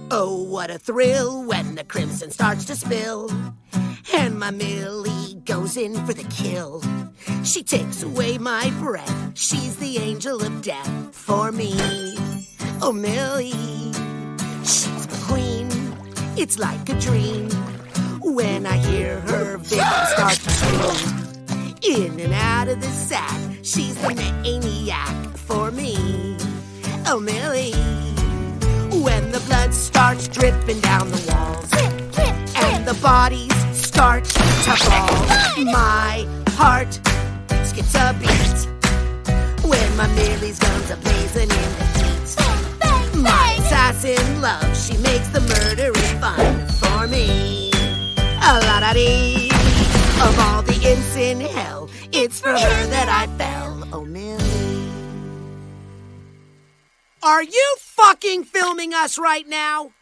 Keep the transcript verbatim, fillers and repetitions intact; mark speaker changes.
Speaker 1: Oh, what a thrill when the crimson starts to spill, and my Millie goes in for the kill. She takes away my breath, she's the angel of death for me. Oh, Millie, she's my queen, it's like a dream when I hear her victims start to scream. In and out of the sack, she's the maniac for me. Oh, Millie, when the blood starts dripping down the walls, drip, drip, and the bodies start to fall, my heart skips a beat when my Millie's guns are blazing in the heat. Bang, bang, my assassin love, she makes the murdering fun for me. A la da dee, of all the imps in hell, it's for her that I fell. Oh, Millie. Are you fucking filming us right now?